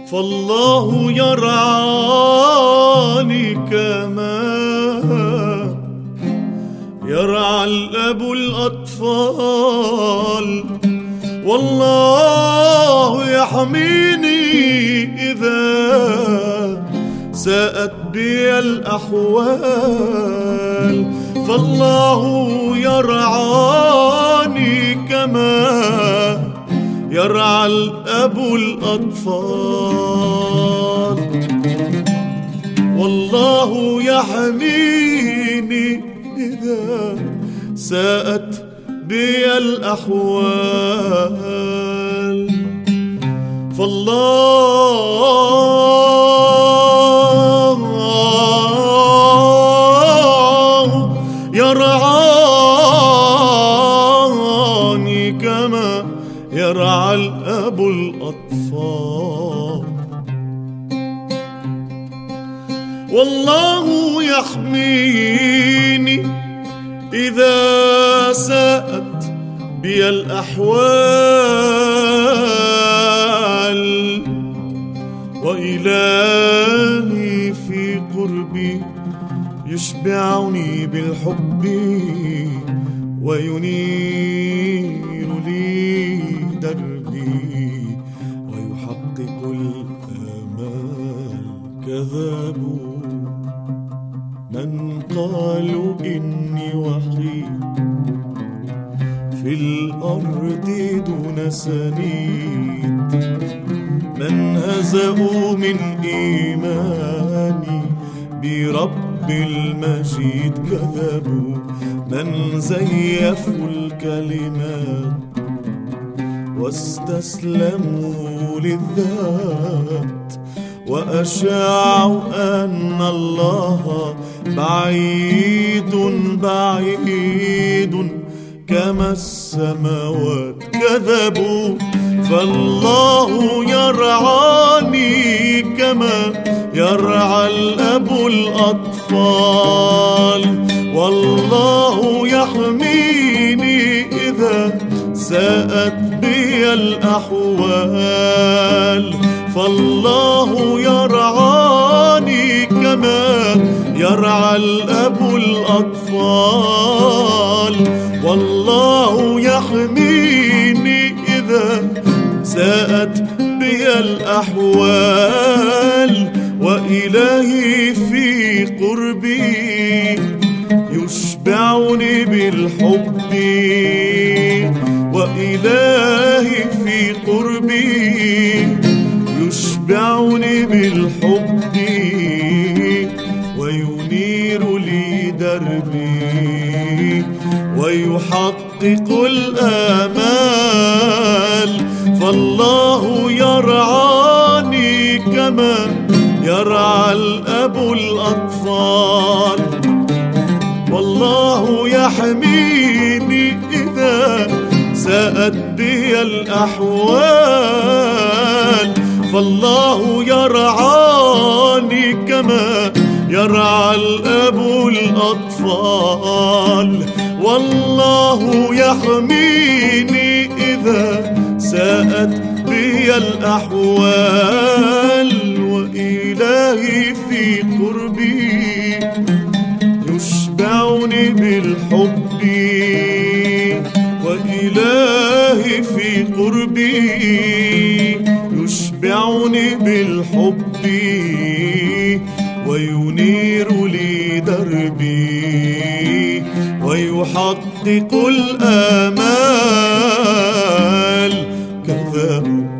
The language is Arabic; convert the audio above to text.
فالله يرعاني كما يرعى الأب الأطفال، والله يحميني إذا ساءت بي الأحوال. فالله يرعاني كما يرعى الأب الأطفال، والله يحميني إذا ساءت بي الأحوال. فالله يرعاني كما يرعى الأب الأطفال، والله يحميني إذا ساءت بي الأحوال. وإلهي في قربي يشبعني بالحب وينير لي دربي ويحقق الآمال. كذبوا من قالوا إني وحيد في الأرض دون سنيد، من هزأوا من إيماني برب المجيد. كذبوا من زيفوا الكلمات واستسلموا للذات، وأشاعوا أن الله بعيد بعيد كما السماوات. كذبوا فالله يرعاني كما يرعى الأب الأطفال، والله يحميني إذا ساءت بي الأحوال. فالله يرعاني كما يرعى الأب الأطفال، والله يحميني إذا ساءت بي الأحوال. وإلهي في قربي يشبعني بالحب، وإلهي في قربي يشبعني بالحب وينير لي دربي ويحقق الآمال. فالله يرعاني كما يرعى الأب الأطفال، والله يحميني إذا ساءت بي الأحوال. فالله يرعاني كما يرعى الأب الأطفال، والله يحميني إذا ساءت بي الأحوال. وإلهي في قربي يشبعني بالحب، وإلهي في قربي يشبعني بالحب وينير لي دربي ويحقق الآمال. كذبوا